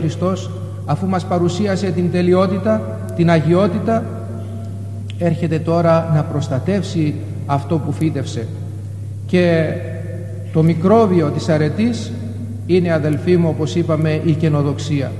Χριστός, αφού μας παρουσίασε την τελειότητα, την αγιότητα, έρχεται τώρα να προστατεύσει αυτό που φύτευσε. Και το μικρόβιο της αρετής είναι, αδελφοί μου, όπως είπαμε, η καινοδοξία.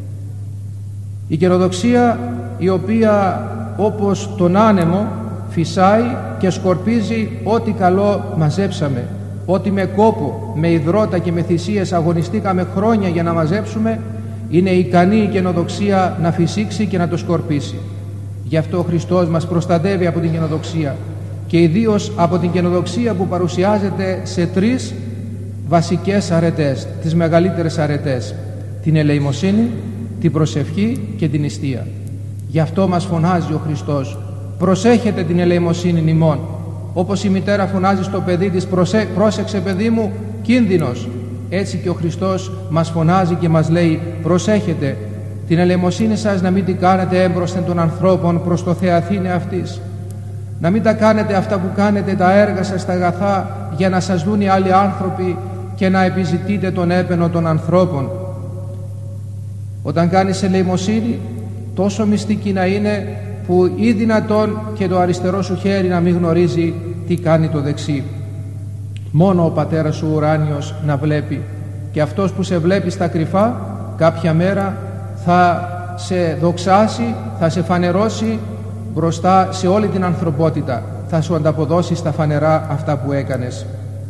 Η καινοδοξία, η οποία όπως τον άνεμο φυσάει και σκορπίζει ό,τι καλό μαζέψαμε, ό,τι με κόπο, με υδρότα και με θυσίες αγωνιστήκαμε χρόνια για να μαζέψουμε, είναι ικανή η καινοδοξία να φυσήξει και να το σκορπίσει. Γι' αυτό ο Χριστός μας προστατεύει από την καινοδοξία, και ιδίως από την καινοδοξία που παρουσιάζεται σε τρεις βασικές αρετές, τις μεγαλύτερες αρετές: την ελεημοσύνη, την προσευχή και την νηστεία. Γι' αυτό μας φωνάζει ο Χριστός: προσέχετε την ελεημοσύνη ημών. Όπως η μητέρα φωνάζει στο παιδί της: πρόσεξε παιδί μου, κίνδυνος. Έτσι και ο Χριστός μας φωνάζει και μας λέει: προσέχετε την ελεημοσύνη σας, να μην την κάνετε έμπροσθεν των ανθρώπων προς το θεαθήνε αυτής. Να μην τα κάνετε αυτά που κάνετε, τα έργα σας, τα αγαθά, για να σας δουν οι άλλοι άνθρωποι και να επιζητείτε τον έπαινο των ανθρώπων. Όταν κάνεις ελεημοσύνη, τόσο μυστική να είναι που ή δυνατόν και το αριστερό σου χέρι να μην γνωρίζει τι κάνει το δεξί. Μόνο ο Πατέρας σου ουράνιος να βλέπει, και αυτός που σε βλέπει στα κρυφά κάποια μέρα θα σε δοξάσει, θα σε φανερώσει μπροστά σε όλη την ανθρωπότητα, θα σου ανταποδώσει στα φανερά αυτά που έκανες.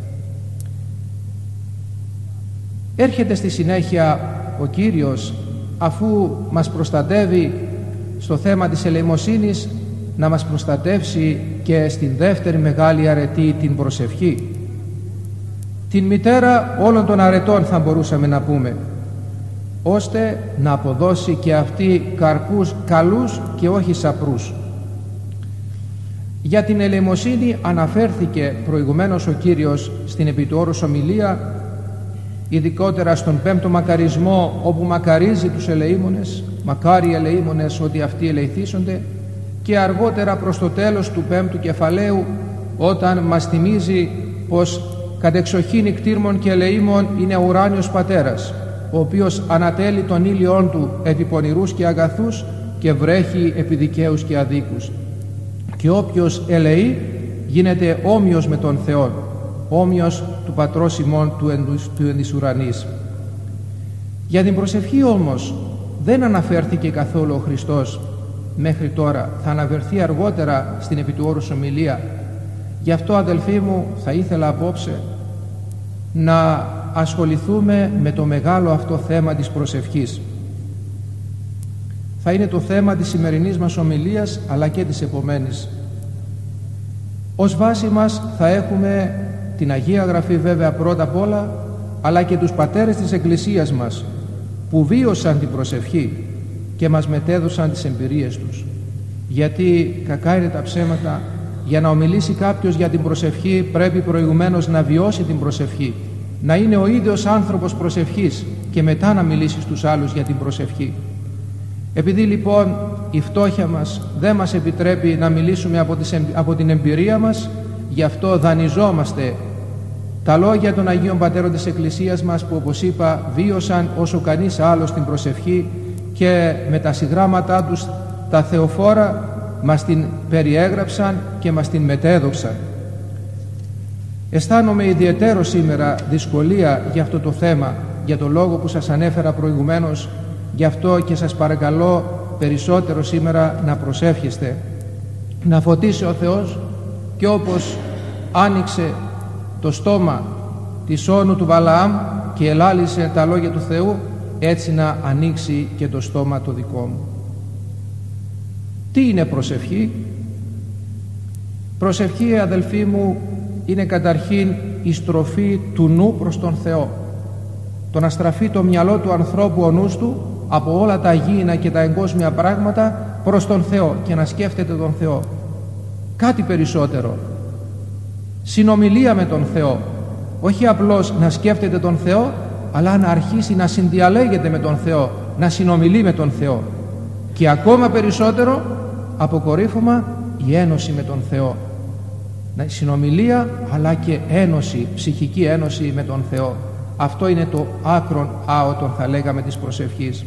Έρχεται στη συνέχεια ο Κύριος, αφού μας προστατεύει στο θέμα της ελεημοσύνης, να μας προστατεύσει και στην δεύτερη μεγάλη αρετή, την προσευχή. Την μητέρα όλων των αρετών θα μπορούσαμε να πούμε, ώστε να αποδώσει και αυτή καρπούς καλούς και όχι σαπρούς. Για την ελεημοσύνη αναφέρθηκε προηγουμένως ο Κύριος στην επί του όρους ομιλία, ειδικότερα στον πέμπτο μακαρισμό, όπου μακαρίζει τους ελεήμονες, μακάρι οι ελεήμονες ότι αυτοί ελεηθήσονται, και αργότερα προς το τέλος του πέμπτου κεφαλαίου, όταν μας θυμίζει πως κατεξοχήν νικτήρμων και ελεήμων είναι ο ουράνιος Πατέρας, ο οποίος ανατέλει τον ήλιον του επί πονηρούς και αγαθούς και βρέχει επί δικαίους και αδίκους. Και όποιος ελεεί γίνεται όμοιος με τον Θεό, όμοιος του Πατρός ημών του εν της ουρανής. Για την προσευχή όμως δεν αναφέρθηκε καθόλου ο Χριστός μέχρι τώρα, θα αναφερθεί αργότερα στην επί του όρους ομιλία. Γι' αυτό, αδελφοί μου, θα ήθελα απόψε να ασχοληθούμε με το μεγάλο αυτό θέμα της προσευχής. Θα είναι το θέμα της σημερινής μας ομιλίας, αλλά και της επομένης. Ως βάση μας θα έχουμε την Αγία Γραφή, βέβαια, πρώτα απ' όλα, αλλά και τους πατέρες της Εκκλησίας μας, που βίωσαν την προσευχή και μας μετέδωσαν τις εμπειρίες τους. Γιατί κακά είναι τα ψέματα, για να ομιλήσει κάποιος για την προσευχή πρέπει προηγουμένως να βιώσει την προσευχή, να είναι ο ίδιος άνθρωπος προσευχής και μετά να μιλήσει στους άλλους για την προσευχή. Επειδή λοιπόν η φτώχεια μας δεν μας επιτρέπει να μιλήσουμε από την εμπειρία μας, γι' αυτό δανειζόμαστε τα λόγια των Αγίων Πατέρων της Εκκλησίας μας, που, όπως είπα, βίωσαν όσο κανείς άλλος την προσευχή και με τα συγγράμματά τους τα θεοφόρα μας την περιέγραψαν και μας την μετέδωξαν. Αισθάνομαι ιδιαίτερο σήμερα δυσκολία για αυτό το θέμα, για το λόγο που σας ανέφερα προηγουμένως. Γι' αυτό και σας παρακαλώ περισσότερο σήμερα να προσεύχεστε, να φωτίσει ο Θεός, και όπως άνοιξε το στόμα της όνου του Βαλαάμ και ελάλησε τα λόγια του Θεού, έτσι να ανοίξει και το στόμα το δικό μου. Τι είναι προσευχή? Προσευχή, αδελφοί μου, είναι καταρχήν η στροφή του νου προς τον Θεό. Το να στραφεί το μυαλό του ανθρώπου, ο νους του, από όλα τα γήινα και τα εγκόσμια πράγματα προς τον Θεό και να σκέφτεται τον Θεό. Κάτι περισσότερο. Συνομιλία με τον Θεό. Όχι απλώς να σκέφτεται τον Θεό, αλλά να αρχίσει να συνδιαλέγεται με τον Θεό, να συνομιλεί με τον Θεό. Και ακόμα περισσότερο, αποκορύφωμα, η ένωση με τον Θεό. Συνομιλία αλλά και ένωση, ψυχική ένωση με τον Θεό. Αυτό είναι το άκρον άωτον, θα λέγαμε, της προσευχής.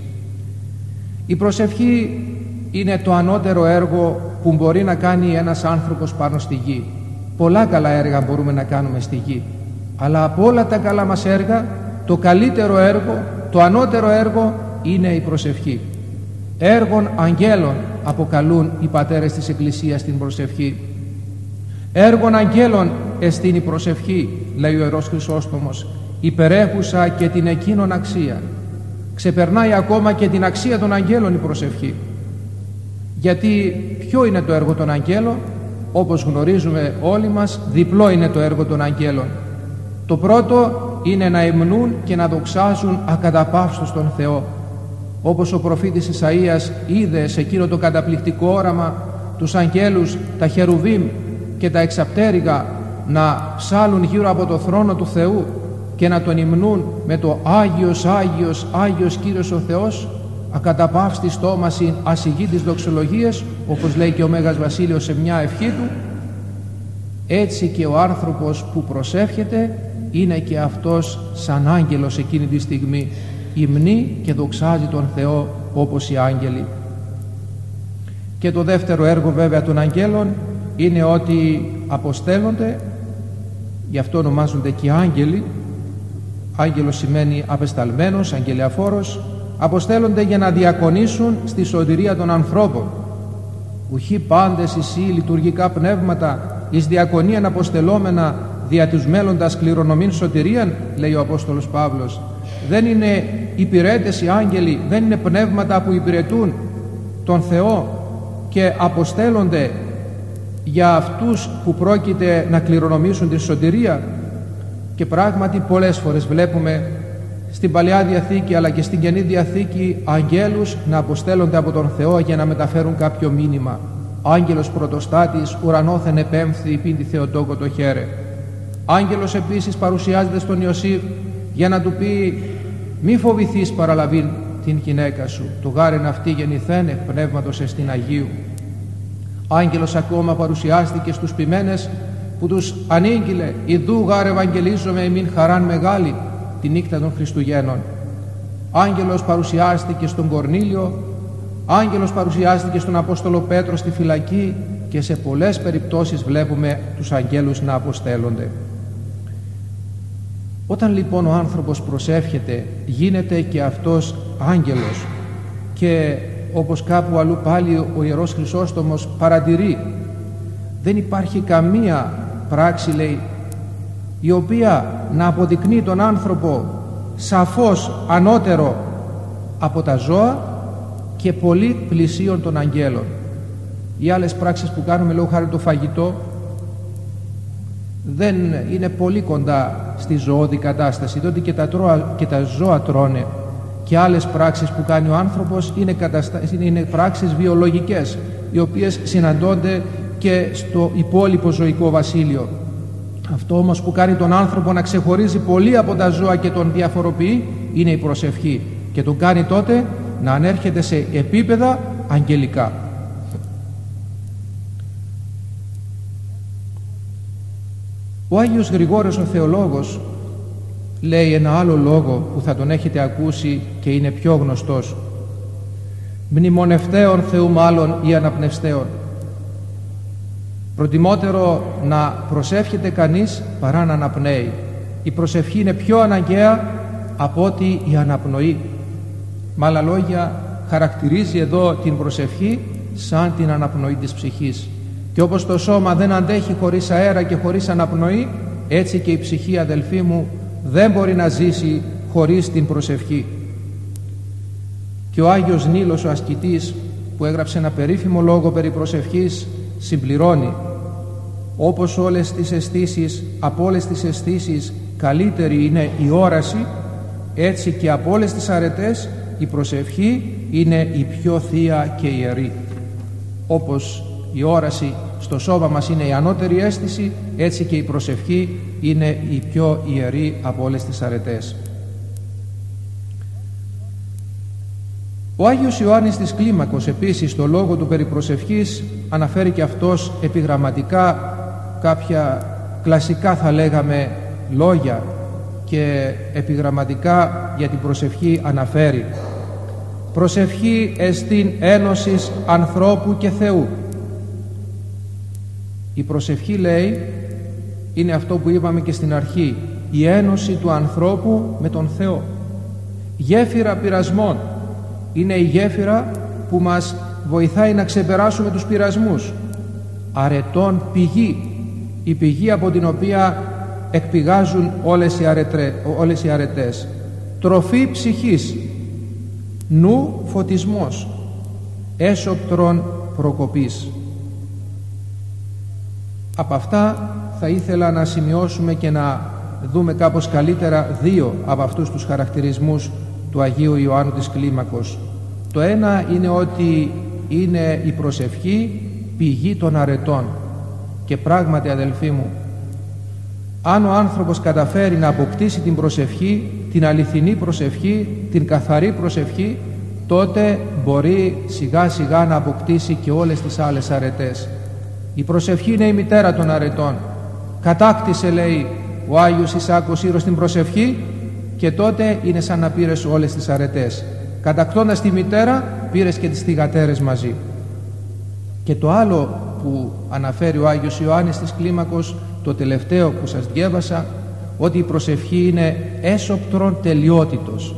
Η προσευχή είναι το ανώτερο έργο που μπορεί να κάνει ένας άνθρωπος πάνω στη γη. Πολλά καλά έργα μπορούμε να κάνουμε στη γη, αλλά από όλα τα καλά μας έργα το καλύτερο έργο, το ανώτερο έργο είναι η προσευχή. Έργων αγγέλων αποκαλούν οι πατέρες της Εκκλησίας την προσευχή. Έργων αγγέλων εστίν η προσευχή, λέει ο Ιερός Χρυσόστομος, υπερέχουσα και την εκείνον αξία. Ξεπερνάει ακόμα και την αξία των αγγέλων η προσευχή. Γιατί ποιο είναι το έργο των αγγέλων? Όπως γνωρίζουμε όλοι μας, διπλό είναι το έργο των αγγέλων. Το πρώτο είναι να υμνούν και να δοξάζουν ακαταπαύστως τον Θεό. Όπως ο προφήτης Ισαΐας είδε σε εκείνο το καταπληκτικό όραμα τους αγγέλους, τα χερουβίμ και τα εξαπτέρυγα να ψάλουν γύρω από το θρόνο του Θεού και να τον υμνούν με το Άγιος, Άγιος, Άγιος Κύριος ο Θεός, ακαταπαύστη στόμασιν ασυγήτης δοξολογίες, όπως λέει και ο Μέγας Βασίλειος σε μια ευχή του. Έτσι και ο άνθρωπος που προσεύχεται είναι και αυτός σαν άγγελος εκείνη τη στιγμή, υμνεί και δοξάζει τον Θεό όπως οι άγγελοι. Και το δεύτερο έργο βέβαια των αγγέλων είναι ότι αποστέλλονται, γι' αυτό ονομάζονται και άγγελοι. Άγγελος σημαίνει απεσταλμένος, αγγελιαφόρος. Αποστέλλονται για να διακονήσουν στη σωτηρία των ανθρώπων. Ουχή πάντες εσύ λειτουργικά πνεύματα εις διακονίαν αποστελόμενα δια τους μέλλοντας κληρονομήν σωτηρίαν, λέει ο Απόστολος Παύλος. Δεν είναι υπηρέτες οι άγγελοι, δεν είναι πνεύματα που υπηρετούν τον Θεό και αποστέλλονται για αυτούς που πρόκειται να κληρονομήσουν τη σωτηρία? Και πράγματι πολλές φορές βλέπουμε στην Παλαιά Διαθήκη αλλά και στην Καινή Διαθήκη αγγέλους να αποστέλλονται από τον Θεό για να μεταφέρουν κάποιο μήνυμα. Άγγελος πρωτοστάτης ουρανόθεν επέμφθη πίν τη Θεοτόκο το χαίρε. Άγγελος επίσης παρουσιάζεται στον Ιωσήφ για να του πει μη φοβηθείς παραλαβήν την γυναίκα σου, το γάρεν αυτή γεννηθένε πνεύματος εστιν Αγίου. Άγγελος ακόμα παρουσιάστηκε στους ποιμένες που τους ανήγγειλε «Ιδού γάρ ευαγγελίζομαι εμήν χαράν μεγάλη» τη νύχτα των Χριστουγέννων. Άγγελος παρουσιάστηκε στον Κορνήλιο, άγγελος παρουσιάστηκε στον Απόστολο Πέτρο στη φυλακή και σε πολλές περιπτώσεις βλέπουμε τους αγγέλους να αποστέλλονται. Όταν λοιπόν ο άνθρωπος προσεύχεται γίνεται και αυτός άγγελος και όπως κάπου αλλού πάλι ο Ιερός Χρυσόστομος παρατηρεί, δεν υπάρχει καμία πράξη, λέει, η οποία να αποδεικνύει τον άνθρωπο σαφώς ανώτερο από τα ζώα και πολύ πλησίον των αγγέλων. Οι άλλες πράξεις που κάνουμε, λόγω χάρη το φαγητό, δεν είναι πολύ κοντά στη ζωώδη κατάσταση, διότι και τα ζώα τρώνε, και άλλες πράξεις που κάνει ο άνθρωπος είναι πράξεις βιολογικές, οι οποίες συναντώνται και στο υπόλοιπο ζωικό βασίλειο. Αυτό όμως που κάνει τον άνθρωπο να ξεχωρίζει πολύ από τα ζώα και τον διαφοροποιεί είναι η προσευχή, και τον κάνει τότε να ανέρχεται σε επίπεδα αγγελικά. Ο Άγιος Γρηγόριος ο Θεολόγος λέει ένα άλλο λόγο που θα τον έχετε ακούσει και είναι πιο γνωστός: μνημονευτέων Θεού μάλλον ή αναπνευστέων. Προτιμότερο να προσεύχεται κανείς παρά να αναπνέει. Η προσευχή είναι πιο αναγκαία από ότι η αναπνοή. Με άλλα λόγια, χαρακτηρίζει εδώ την προσευχή σαν την αναπνοή της ψυχής. Και όπως το σώμα δεν αντέχει χωρίς αέρα και χωρίς αναπνοή, έτσι και η ψυχή, αδελφοί μου, δεν μπορεί να ζήσει χωρίς την προσευχή. Και ο Άγιος Νήλος ο ασκητής, που έγραψε ένα περίφημο λόγο περί προσευχής, συμπληρώνει: όπως όλες τις αισθήσεις, από όλες τις αισθήσεις καλύτερη είναι η όραση, έτσι και από όλες τις αρετές η προσευχή είναι η πιο θεία και ιερή. Όπως η όραση στο σώμα μας είναι η ανώτερη αίσθηση, έτσι και η προσευχή είναι η πιο ιερή από όλες τις αρετές. Ο Άγιος Ιωάννης της Κλίμακος επίσης στο λόγο του περί προσευχής αναφέρει και αυτός επιγραμματικά κάποια κλασικά, θα λέγαμε, λόγια, και επιγραμματικά για την προσευχή αναφέρει: προσευχή εστίν ένωσης ανθρώπου και Θεού. Η προσευχή, λέει, είναι αυτό που είπαμε και στην αρχή, η ένωση του ανθρώπου με τον Θεό. Γέφυρα πειρασμών, είναι η γέφυρα που μας βοηθάει να ξεπεράσουμε τους πειρασμούς. Αρετών πηγή, η πηγή από την οποία εκπηγάζουν όλες οι αρετές. Τροφή ψυχής, νου φωτισμός, έσωπτρον προκοπής. Από αυτά θα ήθελα να σημειώσουμε και να δούμε κάπως καλύτερα δύο από αυτούς τους χαρακτηρισμούς του Αγίου Ιωάννου της Κλίμακος. Το ένα είναι ότι είναι η προσευχή πηγή των αρετών, και πράγματι, αδελφοί μου, αν ο άνθρωπος καταφέρει να αποκτήσει την προσευχή, την αληθινή προσευχή, την καθαρή προσευχή, τότε μπορεί σιγά σιγά να αποκτήσει και όλες τις άλλες αρετές. Η προσευχή είναι η μητέρα των αρετών. Κατάκτησε, λέει ο Άγιος Ισάκος Ήρος, την προσευχή, και τότε είναι σαν να πήρες όλες τις αρετές. Κατακτώντας τη μητέρα, πήρες και τις θυγατέρες μαζί. Και το άλλο που αναφέρει ο Άγιος Ιωάννης της Κλίμακος, το τελευταίο που σας διέβασα, ότι η προσευχή είναι έσωπτρον τελειότητος,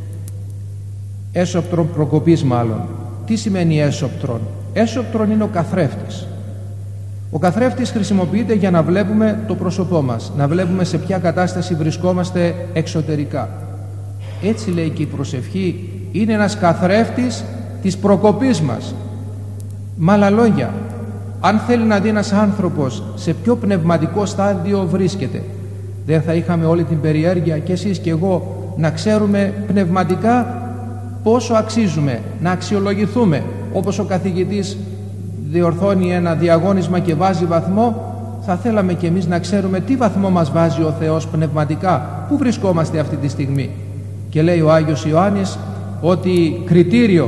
έσωπτρον προκοπής μάλλον. Τι σημαίνει έσωπτρον? Έσωπτρον είναι ο καθρέφτης. Ο καθρέφτης χρησιμοποιείται για να βλέπουμε το πρόσωπό μας, να βλέπουμε σε ποια κατάσταση βρισκόμαστε εξωτερικά. Έτσι, λέει, και η προσευχή είναι ένας καθρέφτης της προκοπής μας. Με άλλα λόγια, αν θέλει να δει ένας άνθρωπος σε ποιο πνευματικό στάδιο βρίσκεται, δεν θα είχαμε όλη την περιέργεια, και εσείς και εγώ, να ξέρουμε πνευματικά πόσο αξίζουμε, να αξιολογηθούμε, όπως ο καθηγητής διορθώνει ένα διαγώνισμα και βάζει βαθμό. Θα θέλαμε και εμείς να ξέρουμε τι βαθμό μας βάζει ο Θεός πνευματικά, πού βρισκόμαστε αυτή τη στιγμή. Και λέει ο Άγιος Ιωάννης ότι κριτήριο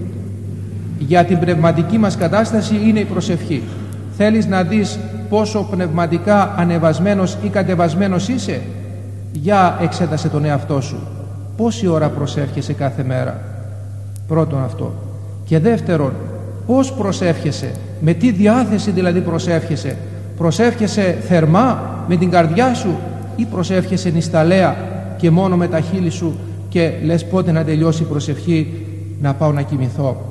για την πνευματική μας κατάσταση είναι η προσευχή. Θέλεις να δεις πόσο πνευματικά ανεβασμένος ή κατεβασμένος είσαι? Για εξέτασε τον εαυτό σου. Πόση ώρα προσεύχεσαι κάθε μέρα? Πρώτον αυτό. Και δεύτερον, πώς προσεύχεσαι? Με τι διάθεση δηλαδή προσεύχεσαι? Προσεύχεσαι θερμά με την καρδιά σου, ή προσεύχεσαι νησταλέα και μόνο με τα χείλη σου και λες πότε να τελειώσει η προσευχή, να πάω να κοιμηθώ?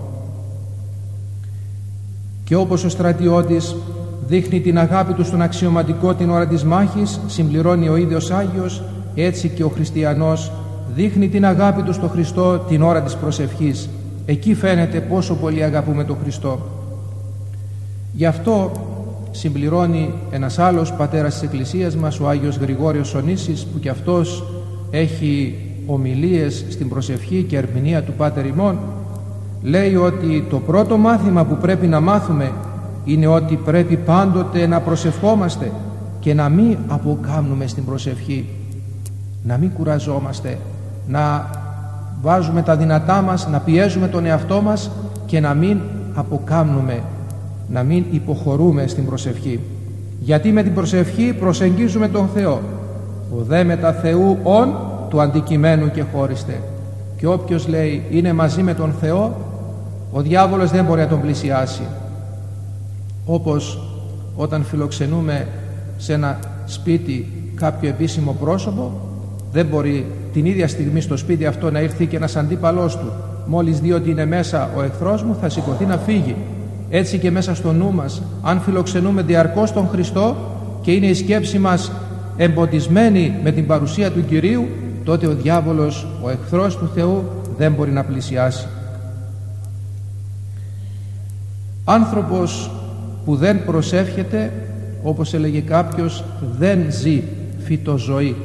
Και όπως ο στρατιώτης δείχνει την αγάπη του στον αξιωματικό την ώρα της μάχης, συμπληρώνει ο ίδιος Άγιος, έτσι και ο χριστιανός δείχνει την αγάπη του στο Χριστό την ώρα της προσευχής. Εκεί φαίνεται πόσο πολύ αγαπούμε τον Χριστό. Γι' αυτό συμπληρώνει ένας άλλος πατέρας της Εκκλησίας μας, ο Άγιος Γρηγόριος Ονήσης, που κι αυτός έχει ομιλίες στην προσευχή και ερμηνεία του Πάτερ ημών. Λέει ότι το πρώτο μάθημα που πρέπει να μάθουμε είναι ότι πρέπει πάντοτε να προσευχόμαστε και να μην αποκάμνουμε στην προσευχή, να μην κουραζόμαστε, να βάζουμε τα δυνατά μας, να πιέζουμε τον εαυτό μας και να μην αποκάμνουμε, να μην υποχωρούμε στην προσευχή. Γιατί με την προσευχή προσεγγίζουμε τον Θεό. Ο δε μετά Θεού ον του αντικειμένου και χώριστε. Και όποιος, λέει, είναι μαζί με τον Θεό, ο διάβολος δεν μπορεί να τον πλησιάσει. Όπως όταν φιλοξενούμε σε ένα σπίτι κάποιο επίσημο πρόσωπο, δεν μπορεί την ίδια στιγμή στο σπίτι αυτό να έρθει και ένας αντίπαλός του. Μόλις δει ότι είναι μέσα ο εχθρός μου, θα σηκωθεί να φύγει. Έτσι και μέσα στο νου μας, αν φιλοξενούμε διαρκώς τον Χριστό και είναι η σκέψη μας εμποτισμένη με την παρουσία του Κυρίου, τότε ο διάβολος, ο εχθρός του Θεού, δεν μπορεί να πλησιάσει. Άνθρωπος που δεν προσεύχεται, όπως έλεγε κάποιος, δεν ζει φυτοζωή.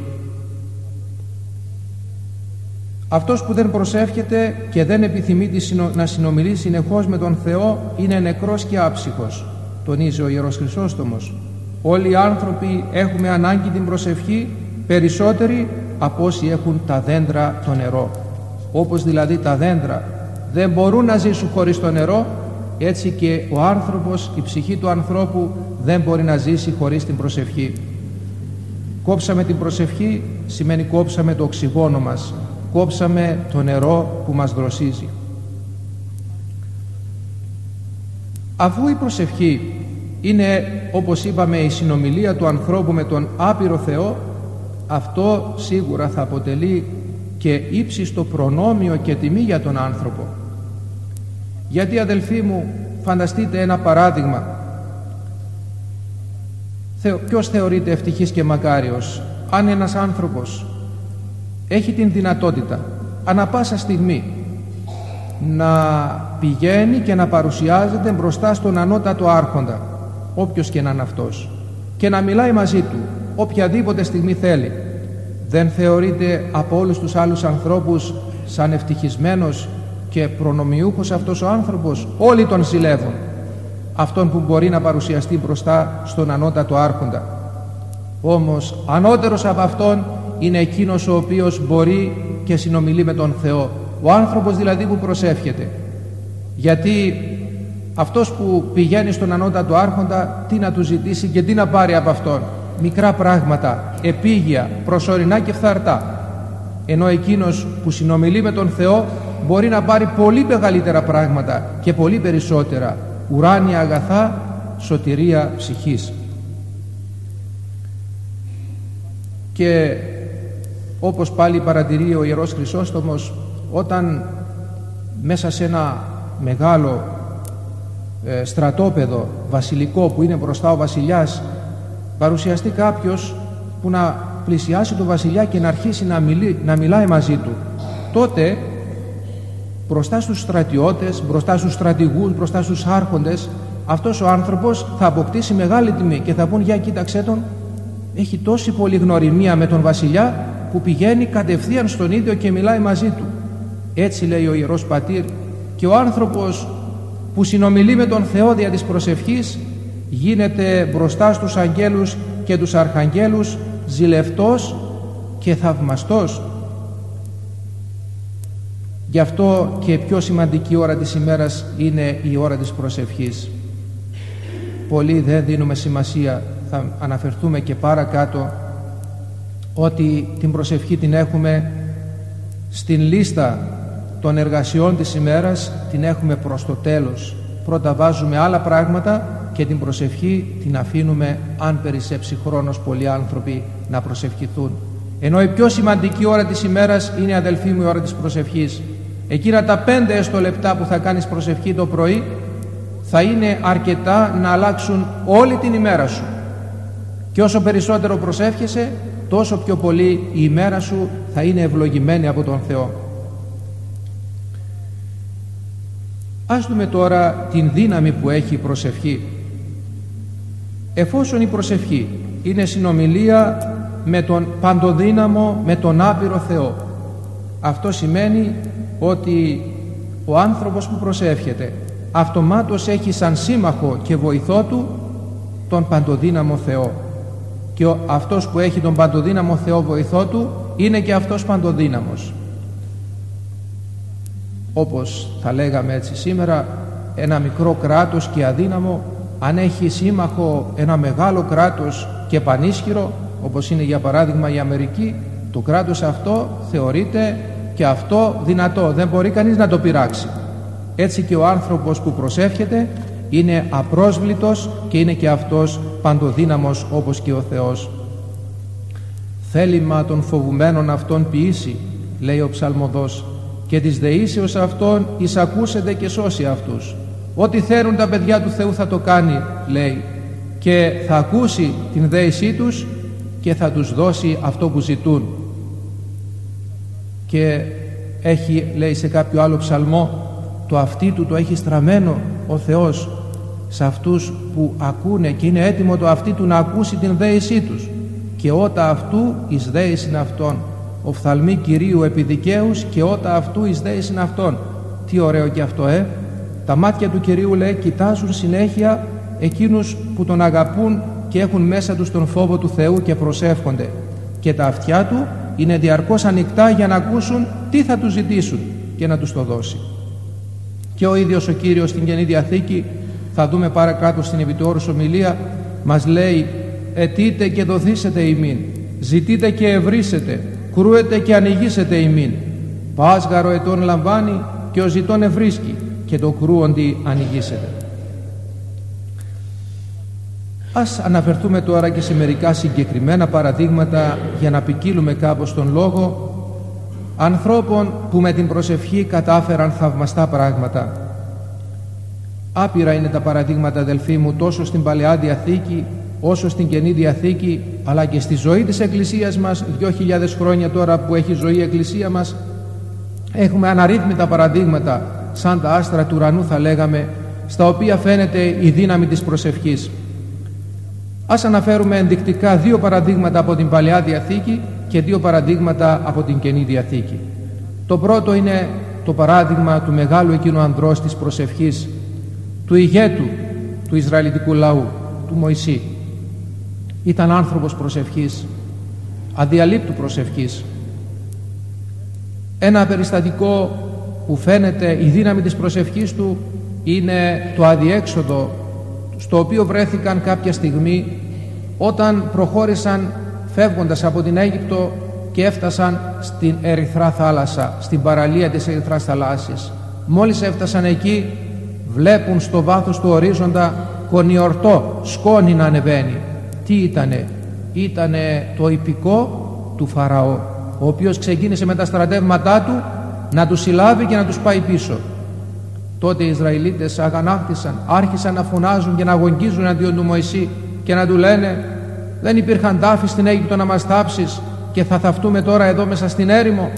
Αυτός που δεν προσεύχεται και δεν επιθυμεί να συνομιλεί συνεχώς με τον Θεό είναι νεκρός και άψυχος, τονίζει ο Ιερός Χρυσόστομος. Όλοι οι άνθρωποι έχουμε ανάγκη την προσευχή, περισσότεροι από όσοι έχουν τα δέντρα το νερό. Όπως δηλαδή τα δέντρα δεν μπορούν να ζήσουν χωρίς το νερό, έτσι και ο άνθρωπος, η ψυχή του ανθρώπου δεν μπορεί να ζήσει χωρίς την προσευχή. Κόψαμε την προσευχή σημαίνει κόψαμε το οξυγόνο μας, κόψαμε το νερό που μας δροσίζει. Αφού η προσευχή είναι, όπως είπαμε, η συνομιλία του ανθρώπου με τον άπειρο Θεό, αυτό σίγουρα θα αποτελεί και ύψιστο προνόμιο και τιμή για τον άνθρωπο. Γιατί, αδελφοί μου, φανταστείτε ένα παράδειγμα. Ποιος θεωρείται ευτυχής και μακάριος? Αν ένας άνθρωπος έχει την δυνατότητα ανά πάσα στιγμή να πηγαίνει και να παρουσιάζεται μπροστά στον ανώτατο άρχοντα, όποιος και να είναι αυτός, και να μιλάει μαζί του οποιαδήποτε στιγμή θέλει, δεν θεωρείται από όλους τους άλλους ανθρώπους σαν ευτυχισμένος και προνομιούχος αυτός ο άνθρωπος? Όλοι τον ζηλεύουν, αυτόν που μπορεί να παρουσιαστεί μπροστά στον ανώτατο άρχοντα. Όμως ανώτερος από αυτόν είναι εκείνος ο οποίος μπορεί και συνομιλεί με τον Θεό, ο άνθρωπος δηλαδή που προσεύχεται. Γιατί αυτός που πηγαίνει στον ανώτατο άρχοντα, τι να του ζητήσει και τι να πάρει από αυτόν? Μικρά πράγματα, επίγεια, προσωρινά και φθαρτά. Ενώ εκείνος που συνομιλεί με τον Θεό μπορεί να πάρει πολύ μεγαλύτερα πράγματα και πολύ περισσότερα, ουράνια αγαθά, σωτηρία ψυχής. Και όπως πάλι παρατηρεί ο Ιερός Χρυσόστομος, όταν μέσα σε ένα μεγάλο στρατόπεδο βασιλικό που είναι μπροστά ο βασιλιάς, παρουσιαστεί κάποιος που να πλησιάσει τον βασιλιά και να αρχίσει να μιλάει μαζί του, τότε μπροστά στους στρατιώτες, μπροστά στους στρατηγούς, μπροστά στους άρχοντες, αυτός ο άνθρωπος θα αποκτήσει μεγάλη τιμή και θα πούν: για κοίταξέ τον, έχει τόση πολύ γνωριμία με τον βασιλιά που πηγαίνει κατευθείαν στον ίδιο και μιλάει μαζί του. Έτσι λέει ο Ιερός Πατήρ, και ο άνθρωπος που συνομιλεί με τον Θεό δια της προσευχής γίνεται μπροστά στους αγγέλους και τους αρχαγγέλους ζηλευτός και θαυμαστός. Γι' αυτό και η πιο σημαντική ώρα της ημέρας είναι η ώρα της προσευχής. Πολλοί δεν δίνουμε σημασία, θα αναφερθούμε και παρακάτω, ότι την προσευχή την έχουμε στην λίστα των εργασιών της ημέρας, την έχουμε προς το τέλος. Πρώτα βάζουμε άλλα πράγματα και την προσευχή την αφήνουμε αν περισσέψει χρόνος πολλοί άνθρωποι να προσευχηθούν. Ενώ η πιο σημαντική ώρα της ημέρας είναι, αδελφοί μου, η ώρα της προσευχής. Εκείνα τα 5 έστω λεπτά που θα κάνεις προσευχή το πρωί θα είναι αρκετά να αλλάξουν όλη την ημέρα σου. Και όσο περισσότερο προσεύχεσαι, τόσο πιο πολύ η ημέρα σου θα είναι ευλογημένη από τον Θεό. Ας δούμε τώρα την δύναμη που έχει η προσευχή. Εφόσον η προσευχή είναι συνομιλία με τον παντοδύναμο, με τον άπειρο Θεό, αυτό σημαίνει ότι ο άνθρωπος που προσεύχεται αυτομάτως έχει σαν σύμμαχο και βοηθό του τον παντοδύναμο Θεό. Και αυτός που έχει τον παντοδύναμο Θεό βοηθό του είναι και αυτός παντοδύναμος. Όπως θα λέγαμε έτσι σήμερα, ένα μικρό κράτος και αδύναμο, αν έχει σύμμαχο ένα μεγάλο κράτος και πανίσχυρο, όπως είναι για παράδειγμα η Αμερική, το κράτος αυτό θεωρείται και αυτό δυνατό, δεν μπορεί κανείς να το πειράξει. Έτσι και ο άνθρωπος που προσεύχεται είναι απρόσβλητος και είναι και αυτός παντοδύναμος όπως και ο Θεός. «Θέλημα των φοβουμένων αυτών ποιήσει», λέει ο ψαλμοδός, «και της δεήσεως αυτών εισακούσεται και σώσει αυτούς». Ό,τι θέλουν τα παιδιά του Θεού θα το κάνει, λέει, και θα ακούσει την δέησή τους και θα τους δώσει αυτό που ζητούν. Και έχει, λέει σε κάποιο άλλο ψαλμό, το αυτί του το έχει στραμμένο ο Θεός σε αυτούς που ακούνε και είναι έτοιμο το αυτί του να ακούσει την δέησή τους. Και ότα αυτού εις δέησιν αυτών, οφθαλμοί Κυρίου επί δικαίους και ότα αυτού εις δέησιν αυτών. Τι ωραίο και αυτό, Τα μάτια του Κυρίου, λέει, κοιτάζουν συνέχεια εκείνους που τον αγαπούν και έχουν μέσα τους τον φόβο του Θεού και προσεύχονται. Και τα αυτιά του είναι διαρκώς ανοιχτά για να ακούσουν τι θα τους ζητήσουν και να τους το δώσει. Και ο ίδιος ο Κύριος στην Καινή Διαθήκη, θα δούμε παρακάτω στην επί του όρους ομιλία, μας λέει: «Αιτείτε και δοθήσετε ημίν, ζητείτε και ευρύσετε, κρούετε και ανοιγήσετε ημίν. Πάσγαρο ετών λαμβάνει και ο ζητών ευρίσκει και το κρούοντι ανοιγήσετε. Ας αναφερθούμε τώρα και σε μερικά συγκεκριμένα παραδείγματα για να ποικίλουμε κάπως τον λόγο ανθρώπων που με την προσευχή κατάφεραν θαυμαστά πράγματα. Άπειρα είναι τα παραδείγματα, αδελφοί μου, τόσο στην Παλαιά Διαθήκη όσο στην Καινή Διαθήκη, αλλά και στη ζωή της Εκκλησίας μας. 2.000 χρόνια τώρα που έχει ζωή η Εκκλησία μας, έχουμε αναρρύθμιτα παραδείγματα, σαν τα άστρα του ουρανού θα λέγαμε, στα οποία φαίνεται η δύναμη της προσευχής. Ας αναφέρουμε ενδεικτικά 2 παραδείγματα από την Παλαιά Διαθήκη και 2 παραδείγματα από την Καινή Διαθήκη. Το πρώτο είναι το παράδειγμα του μεγάλου εκείνου ανδρός της προσευχής, του ηγέτου του Ισραηλιτικού λαού, του Μωυσή. Ήταν άνθρωπος προσευχής, αδιαλείπτου προσευχής. Ένα περιστατικό που φαίνεται η δύναμη της προσευχής του είναι το αδιέξοδο στο οποίο βρέθηκαν κάποια στιγμή όταν προχώρησαν φεύγοντας από την Αίγυπτο και έφτασαν στην Ερυθρά θάλασσα, στην παραλία της Ερυθράς θαλάσσης. Μόλις έφτασαν εκεί, βλέπουν στο βάθος του ορίζοντα κονιορτό σκόνη να ανεβαίνει. Τι ήτανε? Ήτανε το ιππικό του Φαραώ, ο οποίος ξεκίνησε με τα στρατεύματά του να τους συλλάβει και να τους πάει πίσω. Τότε οι Ισραηλίτες αγανάκτησαν, άρχισαν να φωνάζουν και να αγωνγίζουν αντίον του Μωυσή και να του λένε: δεν υπήρχαν τάφοι στην Αίγυπτο να μας θάψεις και θα θαυτούμε τώρα εδώ μέσα στην έρημο?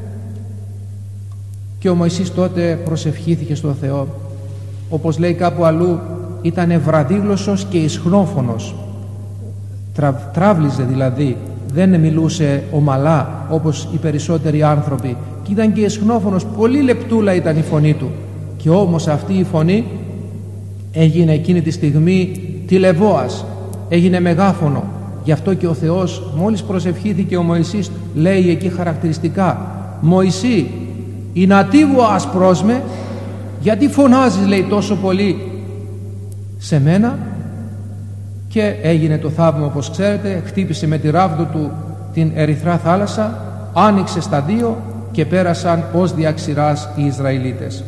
Και ο Μωυσής τότε προσευχήθηκε στο Θεό. Όπως λέει κάπου αλλού, ήταν βραδίγλωσσος και ισχνόφωνος. Τράβλιζε δηλαδή, δεν μιλούσε ομαλά όπως οι περισσότεροι άνθρωποι, και ήταν και ισχνόφωνος, πολύ λεπτούλα ήταν η φωνή του. Και όμως αυτή η φωνή έγινε εκείνη τη στιγμή τηλεβόας, έγινε μεγάφωνο. Γι' αυτό και ο Θεός, μόλις προσευχήθηκε ο Μωυσής, λέει εκεί χαρακτηριστικά: Μωυσή, «Ινατίβου άσπρος με, γιατί φωνάζεις», λέει, «τόσο πολύ σε μένα?» Και έγινε το θαύμα, όπως ξέρετε, χτύπησε με τη ράβδο του την Ερυθρά θάλασσα, άνοιξε στα 2 και πέρασαν ως διαξηράς οι Ισραηλίτες.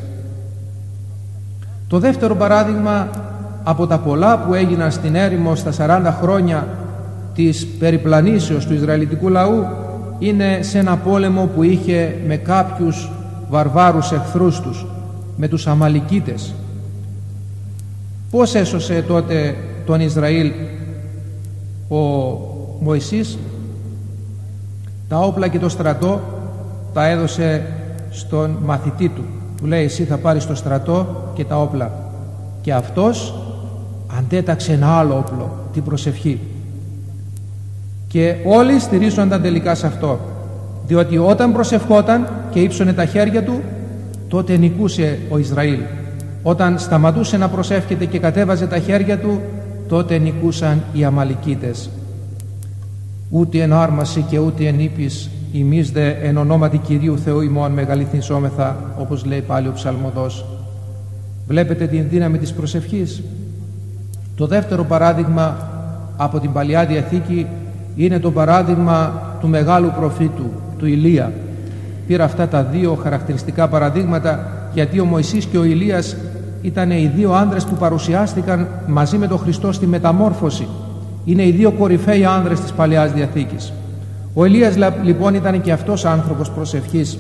Το δεύτερο παράδειγμα από τα πολλά που έγιναν στην έρημο στα 40 χρόνια της περιπλανήσεως του Ισραηλιτικού λαού είναι σε ένα πόλεμο που είχε με κάποιους βαρβάρους εχθρούς τους, με τους Αμαλικίτες. Πώς έσωσε τότε τον Ισραήλ ο Μωυσής? Τα όπλα και το στρατό τα έδωσε στον μαθητή του. Του λέει: εσύ θα πάρεις το στρατό και τα όπλα. Και αυτός αντέταξε ένα άλλο όπλο, την προσευχή. Και όλοι στηρίζονταν τελικά σε αυτό, διότι όταν προσευχόταν και ύψωνε τα χέρια του, τότε νικούσε ο Ισραήλ. Όταν σταματούσε να προσεύχεται και κατέβαζε τα χέρια του, τότε νικούσαν οι Αμαλικίτες. Ούτε εν άρμαση και ούτε εν ύπης, ημείς δε εν ονόματι Κυρίου Θεού ημών μεγαληθινσόμεθα, όπως λέει πάλι ο ψαλμοδός. Βλέπετε την δύναμη της προσευχής. Το δεύτερο παράδειγμα από την Παλαιά Διαθήκη είναι το παράδειγμα του μεγάλου προφήτου, του Ηλία. Πήρα αυτά τα 2 χαρακτηριστικά παραδείγματα γιατί ο Μωυσής και ο Ηλίας ήταν οι 2 άνδρες που παρουσιάστηκαν μαζί με τον Χριστό στη μεταμόρφωση. Είναι οι 2 κορυφαίοι άνδρες της Παλαιάς Διαθήκης. Ο Ηλίας λοιπόν ήταν και αυτός άνθρωπος προσευχής.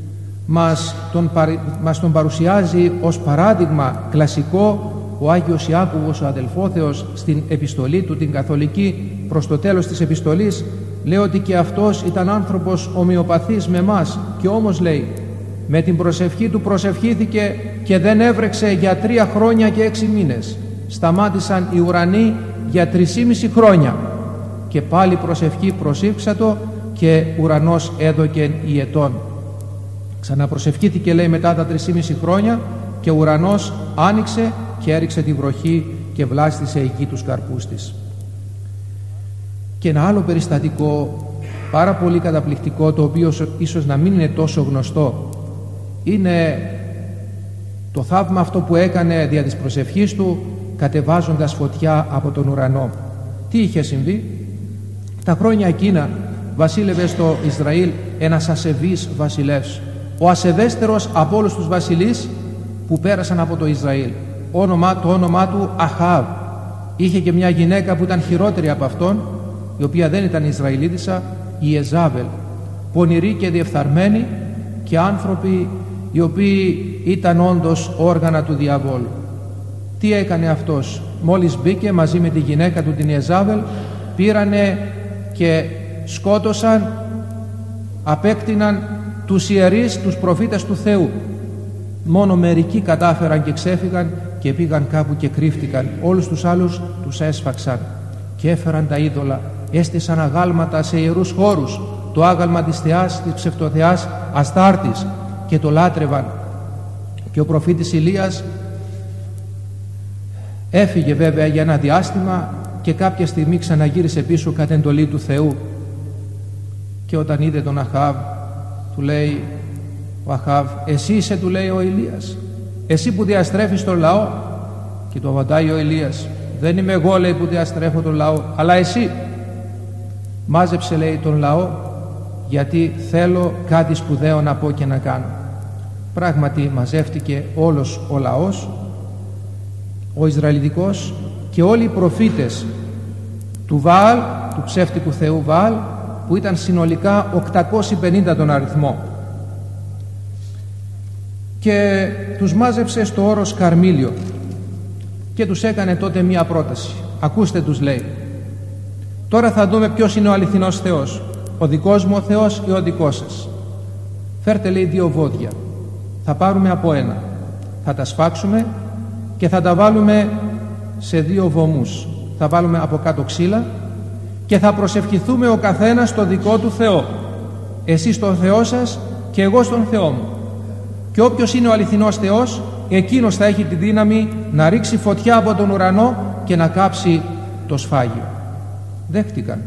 Μας τον παρουσιάζει ως παράδειγμα κλασικό ο Άγιος Ιάκωβος, ο αδελφόθεος, στην επιστολή του την καθολική, προς το τέλος της επιστολής, λέει ότι και αυτός ήταν άνθρωπος ομοιοπαθής με μας, και όμως λέει με την προσευχή του προσευχήθηκε και δεν έβρεξε για 3 χρόνια και 6 μήνες. Σταμάτησαν οι ουρανοί για 3,5 χρόνια και πάλι προσευχή προσήψατο και ουρανός έδωκεν ιετών. Ξαναπροσευχήθηκε, λέει, μετά τα 3,5 χρόνια και ο ουρανός άνοιξε και έριξε τη βροχή και βλάστησε εκεί τους καρπούς της. Και ένα άλλο περιστατικό πάρα πολύ καταπληκτικό, το οποίο ίσως να μην είναι τόσο γνωστό, είναι το θαύμα αυτό που έκανε δια της προσευχής του, κατεβάζοντας φωτιά από τον ουρανό. Τι είχε συμβεί? Τα χρόνια εκείνα βασίλευε στο Ισραήλ ένας ασεβής βασιλεύς, ο ασεβέστερος από όλους τους βασιλείς που πέρασαν από το Ισραήλ. Το όνομά του Αχάβ. Είχε και μια γυναίκα που ήταν χειρότερη από αυτόν, η οποία δεν ήταν Ισραηλίτισσα, η Εζάβελ, πονηρή και διεφθαρμένη, και άνθρωποι οι οποίοι ήταν όντως όργανα του διαβόλου. Τι έκανε αυτός? Μόλις μπήκε μαζί με τη γυναίκα του την Εζάβελ, πήρανε και σκότωσαν, απέκτηναν τους ιερείς, τους προφήτες του Θεού. Μόνο μερικοί κατάφεραν και ξέφυγαν και πήγαν κάπου και κρύφτηκαν. Όλους τους άλλους τους έσφαξαν και έφεραν τα είδωλα, έστησαν αγάλματα σε ιερούς χώρους, το άγαλμα της θεάς, της ψευτοθεάς Αστάρτης, και το λάτρευαν. Και ο προφήτης Ηλίας έφυγε βέβαια για ένα διάστημα και κάποια στιγμή ξαναγύρισε πίσω κατ' εντολή του Θεού, και όταν είδε τον Αχάβ, του λέει ο Αχάβ, εσύ είσαι, του λέει ο Ηλίας, εσύ που διαστρέφεις τον λαό? Και του απαντάει ο Ηλίας, δεν είμαι εγώ, λέει, που διαστρέφω τον λαό, αλλά εσύ. Μάζεψε, λέει, τον λαό, γιατί θέλω κάτι σπουδαίο να πω και να κάνω. Πράγματι μαζεύτηκε όλος ο λαός, ο Ισραηλιτικός, και όλοι οι προφήτες του Βαάλ, του ψεύτικου θεού Βαάλ, που ήταν συνολικά 850 τον αριθμό, και τους μάζεψε στο όρος Καρμήλιο και τους έκανε τότε μία πρόταση. Ακούστε, τους λέει, τώρα θα δούμε ποιος είναι ο αληθινός Θεός, ο δικός μου ο Θεός ή ο δικός σας. Φέρτε, λέει, 2 βόδια, θα πάρουμε από ένα, θα τα σφάξουμε και θα τα βάλουμε σε 2 βωμούς, θα βάλουμε από κάτω ξύλα και θα προσευχηθούμε ο καθένας στο δικό του Θεό, εσείς στον Θεό σας και εγώ στον Θεό μου, και όποιος είναι ο αληθινός Θεός, εκείνος θα έχει τη δύναμη να ρίξει φωτιά από τον ουρανό και να κάψει το σφάγιο. Δέχτηκαν.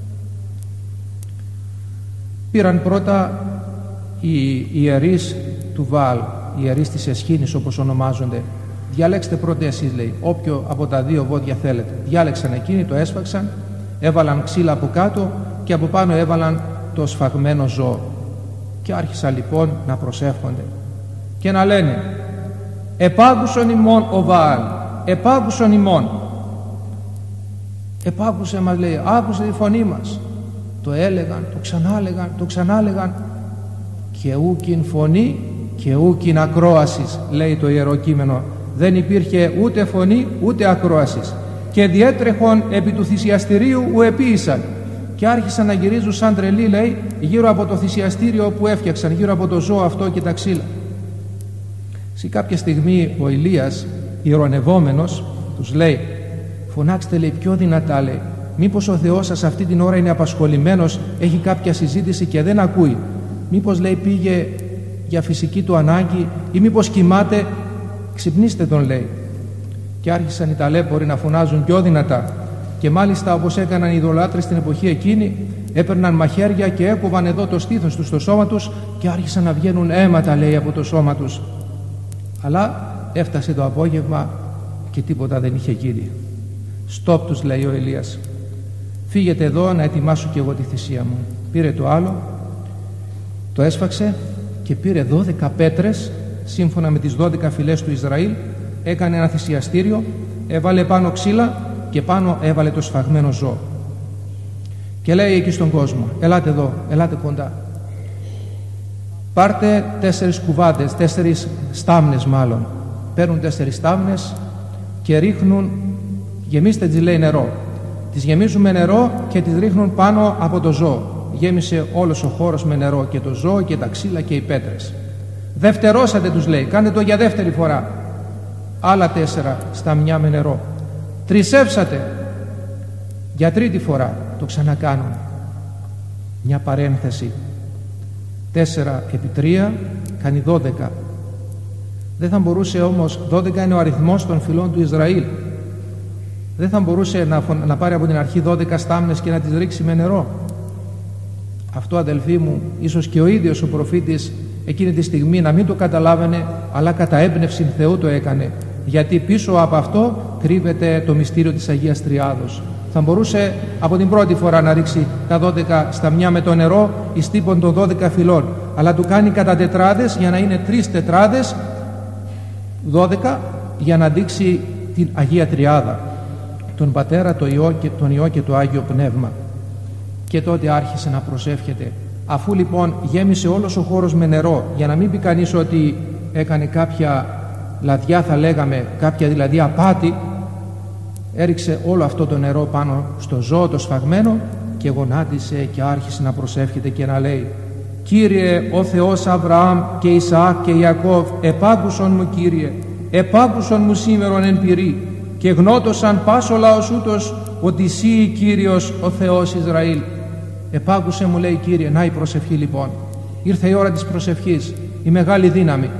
Πήραν πρώτα οι ιερείς του Βαάλ, οι ιερείς της Εσχήνης όπως ονομάζονται. Διαλέξτε πρώτα εσείς, λέει, όποιο από τα 2 βόδια θέλετε. Διάλεξαν εκείνοι, το έσφαξαν, έβαλαν ξύλα από κάτω και από πάνω έβαλαν το σφαγμένο ζώο. Και άρχισαν λοιπόν να προσεύχονται και να λένε, επάκουσον ημών ο Βαάλ, επάκουσον ημών. Επάκουσε, μας λέει, άκουσε τη φωνή μας. Το έλεγαν, το ξανάλεγαν και ούκιν φωνή και ούκιν ακρόασης, λέει το Ιερό Κείμενο. Δεν υπήρχε ούτε φωνή ούτε ακρόασης. Και διέτρεχον επί του θυσιαστηρίου ου επίησαν. Και άρχισαν να γυρίζουν σαν τρελοί, λέει, γύρω από το θυσιαστήριο που έφτιαξαν, γύρω από το ζώο αυτό και τα ξύλα. Σε κάποια στιγμή ο Ηλίας, ηρωνευόμενος, τους λέει, φωνάξτε, λέει, πιο δυνατά, λέει, μήπως ο Θεός σας αυτή την ώρα είναι απασχολημένος, έχει κάποια συζήτηση και δεν ακούει, μήπως, λέει, πήγε για φυσική του ανάγκη ή μήπως κοιμάται, ξυπνήστε τον, λέει. Και άρχισαν οι ταλέποροι να φωνάζουν πιο δυνατά, και μάλιστα όπως έκαναν οι ειδωλάτρες στην εποχή εκείνη, έπαιρναν μαχαίρια και έκοβαν εδώ το στήθος τους, στο σώμα τους, και άρχισαν να βγαίνουν αίματα, λέει, από το σώμα τους. Αλλά έφτασε το απόγευμα και τίποτα δεν είχε γίνει. Στοπ, τους λέει ο Ηλίας, φύγετε εδώ να ετοιμάσω και εγώ τη θυσία μου. Πήρε το άλλο, το έσφαξε και πήρε 12 πέτρες σύμφωνα με τις 12 φυλές του Ισραήλ, έκανε ένα θυσιαστήριο, έβαλε πάνω ξύλα και πάνω έβαλε το σφαγμένο ζώο και λέει εκεί στον κόσμο, ελάτε εδώ, ελάτε κοντά, πάρτε 4 κουβάντες, 4 στάμνες μάλλον, παίρνουν 4 στάμνες και ρίχνουν, γεμίστε τις, λέει, νερό, τις γεμίζουν με νερό και τις ρίχνουν πάνω από το ζώο. Γέμισε όλος ο χώρος με νερό, και το ζώο και τα ξύλα και οι πέτρες. Δευτερώσατε, τους λέει, κάντε το για δεύτερη φορά, άλλα 4 σταμνιά με νερό. Τρισέψατε, για τρίτη φορά το ξανακάνουν. Μια παρένθεση, 4 επί 3 κάνει 12. Δεν θα μπορούσε όμως, 12 είναι ο αριθμός των φυλών του Ισραήλ, δεν θα μπορούσε να πάρει από την αρχή 12 στάμνες και να τις ρίξει με νερό? Αυτό, αδελφοί μου, ίσως και ο ίδιος ο προφήτης εκείνη τη στιγμή να μην το καταλάβαινε, αλλά κατά έμπνευση Θεού το έκανε, γιατί πίσω από αυτό κρύβεται το μυστήριο της Αγίας Τριάδος. Θα μπορούσε από την πρώτη φορά να ρίξει τα 12 σταμιά με το νερό εις τύπων των 12 φυλών, αλλά του κάνει κατά τετράδες για να είναι 3 τετράδες 12, για να δείξει την Αγία Τριάδα, τον Πατέρα, τον Υιό και το Άγιο Πνεύμα. Και τότε άρχισε να προσεύχεται. Αφού λοιπόν γέμισε όλος ο χώρος με νερό, για να μην πει κανείς ότι έκανε κάποια λαδιά, θα λέγαμε, κάποια δηλαδή απάτη, έριξε όλο αυτό το νερό πάνω στο ζώο το σφαγμένο και γονάτισε και άρχισε να προσεύχεται και να λέει: «Κύριε ο Θεός Αβραάμ και Ισαάκ και Ιακώβ, επάκουσον μου, Κύριε, επάκουσον μου σήμερον εν πυρί, και γνώτωσαν πάσο λαός ούτως ότι εσύ Κύριος ο Θεός Ισραήλ». Επάκουσε μου, λέει, Κύριε. Να η προσευχή λοιπόν. Ήρθε η ώρα της προσευχής, η μεγάλη δύναμη.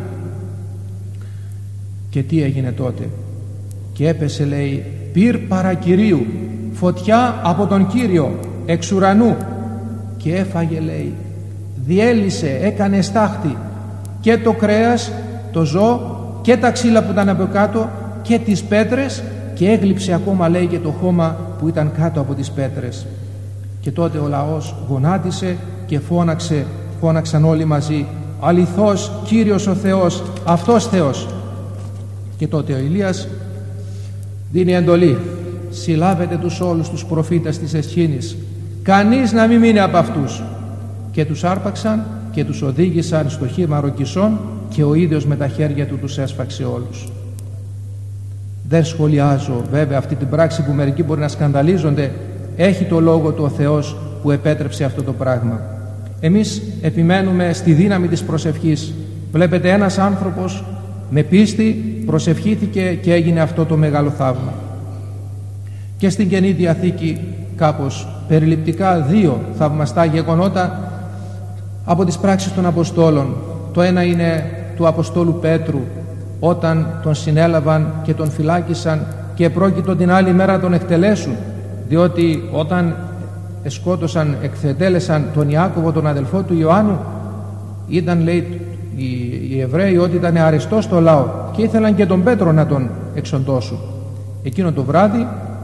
Και τι έγινε τότε? Και έπεσε, λέει, πυρ παρακυρίου, φωτιά από τον Κύριο εξ ουρανού, και έφαγε, λέει, διέλυσε, έκανε στάχτη και το κρέας, το ζώο, και τα ξύλα που ήταν από κάτω και τις πέτρες, και έγλειψε ακόμα, λέει, και το χώμα που ήταν κάτω από τις πέτρες. Και τότε ο λαός γονάτισε και φώναξαν όλοι μαζί: «Αληθώς Κύριος ο Θεός, αυτός Θεός». Και τότε ο Ηλίας δίνει εντολή: «Συλλάβετε τους όλους τους προφήτες της Εσχήνης, κανείς να μην μείνει από αυτούς». Και τους άρπαξαν και τους οδήγησαν στο χήμαρο Κισών, και ο ίδιος με τα χέρια του τους έσφαξε όλους. Δεν σχολιάζω βέβαια αυτή την πράξη που μερικοί μπορεί να σκανδαλίζονται. Έχει το λόγο του ο Θεός που επέτρεψε αυτό το πράγμα. Εμείς επιμένουμε στη δύναμη της προσευχής. Βλέπετε, ένας άνθρωπος με πίστη προσευχήθηκε και έγινε αυτό το μεγάλο θαύμα. Και στην Καινή Διαθήκη κάπως περιληπτικά 2 θαυμαστά γεγονότα από τις πράξεις των Αποστόλων. Το ένα είναι του Αποστόλου Πέτρου, όταν τον συνέλαβαν και τον φυλάκισαν και επρόκειτο την άλλη μέρα τον εκτελέσουν, διότι όταν εκτέλεσαν τον Ιάκωβο, τον αδελφό του Ιωάννου, ήταν, λέει, οι Εβραίοι ότι ήταν αριστός στο λαό και ήθελαν και τον Πέτρο να τον εξοντώσουν. Εκείνο το βράδυ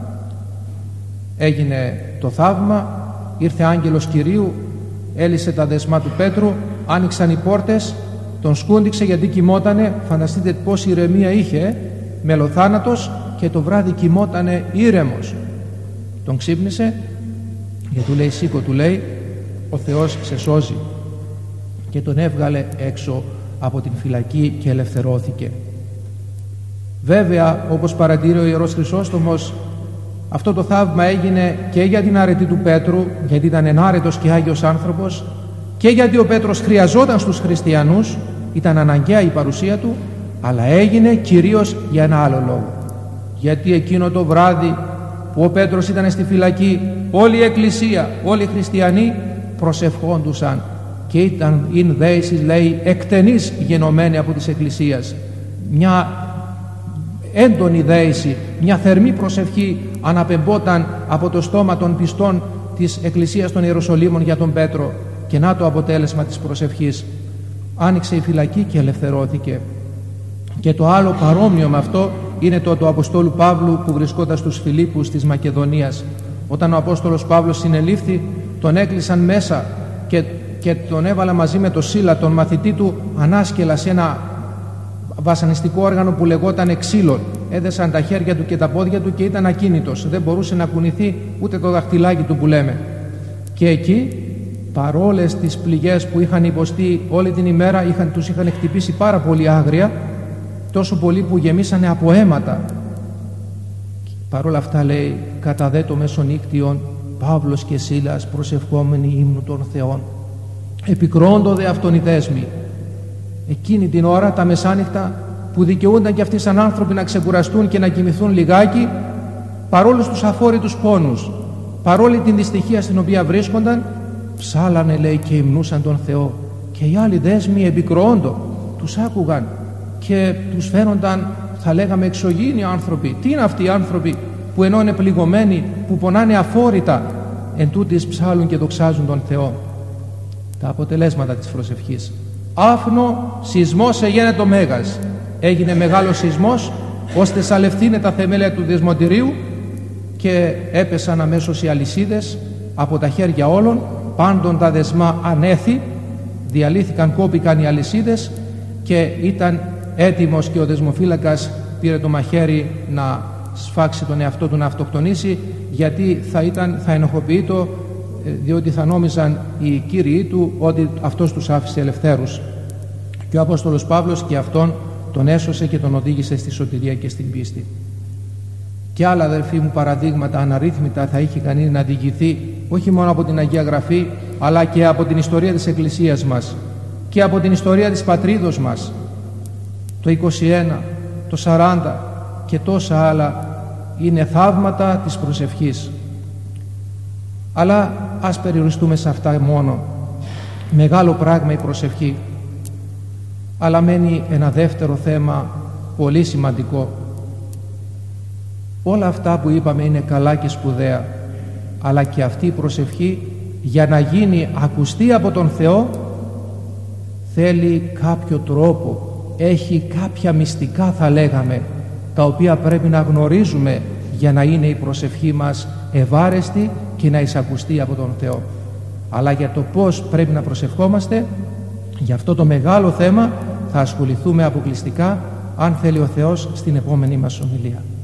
έγινε το θαύμα, ήρθε άγγελος Κυρίου, έλυσε τα δεσμά του Πέτρου, άνοιξαν οι πόρτες, τον σκούντιξε γιατί κοιμότανε. Φανταστείτε πόση ηρεμία είχε, μελοθάνατος, και το βράδυ κοιμότανε ήρεμος. Τον ξύπνησε και του λέει: «Σήκω», του λέει, «ο Θεός σε σώζει». Και τον έβγαλε έξω από την φυλακή και ελευθερώθηκε. Βέβαια, όπως παρατηρεί ο Ιερός Χρυσόστομος, αυτό το θαύμα έγινε και για την αρετή του Πέτρου, γιατί ήταν ενάρετος και άγιος άνθρωπος, και γιατί ο Πέτρος χρειαζόταν στους χριστιανούς, ήταν αναγκαία η παρουσία του, αλλά έγινε κυρίως για ένα άλλο λόγο. Γιατί εκείνο το βράδυ που ο Πέτρος ήταν στη φυλακή, όλη η Εκκλησία, όλοι οι χριστιανοί προσευχόντουσαν, και ήταν δέησης, λέει, εκτενής γενομένη από της Εκκλησίας. Μια έντονη δέηση, μια θερμή προσευχή αναπεμπόταν από το στόμα των πιστών της Εκκλησίας των Ιεροσολύμων για τον Πέτρο. Και να το αποτέλεσμα της προσευχής: άνοιξε η φυλακή και ελευθερώθηκε. Και το άλλο παρόμοιο με αυτό είναι το του Αποστόλου Παύλου, που βρισκόταν στους Φιλίππους της Μακεδονίας. Όταν ο Απόστολος Παύλος συνελήφθη, τον έκλεισαν μέσα και τον έβαλα μαζί με τον Σίλα, τον μαθητή του, ανάσκελα σε ένα βασανιστικό όργανο που λεγόταν ξύλων. Έδεσαν τα χέρια του και τα πόδια του και ήταν ακίνητος. Δεν μπορούσε να κουνηθεί ούτε το δαχτυλάκι του που λέμε. Και εκεί, παρόλες τις πληγές που είχαν υποστεί όλη την ημέρα, τους είχαν χτυπήσει πάρα πολύ άγρια, τόσο πολύ που γεμίσανε από αίματα. Παρόλα αυτά, λέει, κατά δε το μεσονύκτιον, Παύλος και Σίλας προσευχόμενοι ύμνου των Θεών, επικρόντο δε αυτόν οι δέσμοι. Εκείνη την ώρα, τα μεσάνυχτα, που δικαιούνταν και αυτοί σαν άνθρωποι να ξεκουραστούν και να κοιμηθούν λιγάκι, παρόλους τους αφόρητους πόνους, παρόλη την δυστυχία στην οποία βρίσκονταν, ψάλανε, λέει, και υμνούσαν τον Θεό. Και οι άλλοι δέσμοι επικροόντο τους άκουγαν και τους φαίνονταν, θα λέγαμε, εξωγήινοι άνθρωποι. Τι είναι αυτοί οι άνθρωποι που ενώ είναι πληγωμένοι, που πονάνε αφόρητα, εν τούτοις ψάλουν και δοξάζουν τον Θεό? Τα αποτελέσματα της προσευχής: άφνο σεισμός εγένετο μέγας. Έγινε μεγάλος σεισμός, ώστε σαλευθύνε τα θεμέλια του δεσμοτηρίου, και έπεσαν αμέσως οι αλυσίδες από τα χέρια όλων, πάντων τα δεσμά ανέθη, διαλύθηκαν, κόπηκαν οι αλυσίδες και ήταν έτοιμος και ο δεσμοφύλακας πήρε το μαχαίρι να σφάξει τον εαυτό του, να αυτοκτονήσει, γιατί θα ενοχοποιείτο, διότι θα νόμιζαν οι κύριοι του ότι αυτός τους άφησε ελευθέρους. Και ο Απόστολος Παύλος και αυτόν τον έσωσε και τον οδήγησε στη σωτηρία και στην πίστη. Και άλλα, αδελφοί μου, παραδείγματα αναρρύθμιτα θα είχε κανείς να διηγηθεί, όχι μόνο από την Αγία Γραφή, αλλά και από την ιστορία της Εκκλησίας μας και από την ιστορία της πατρίδος μας. Το 21, το 40 και τόσα άλλα είναι θαύματα της προσευχής. Αλλά ας περιοριστούμε σε αυτά μόνο. Μεγάλο πράγμα η προσευχή. Αλλά μένει ένα δεύτερο θέμα πολύ σημαντικό. Όλα αυτά που είπαμε είναι καλά και σπουδαία, αλλά και αυτή η προσευχή, για να γίνει ακουστή από τον Θεό, θέλει κάποιο τρόπο, έχει κάποια μυστικά, θα λέγαμε, τα οποία πρέπει να γνωρίζουμε για να είναι η προσευχή μας ευάρεστη και να εισακουστεί από τον Θεό. Αλλά για το πώς πρέπει να προσευχόμαστε, για αυτό το μεγάλο θέμα θα ασχοληθούμε αποκλειστικά, αν θέλει ο Θεός, στην επόμενη μας ομιλία.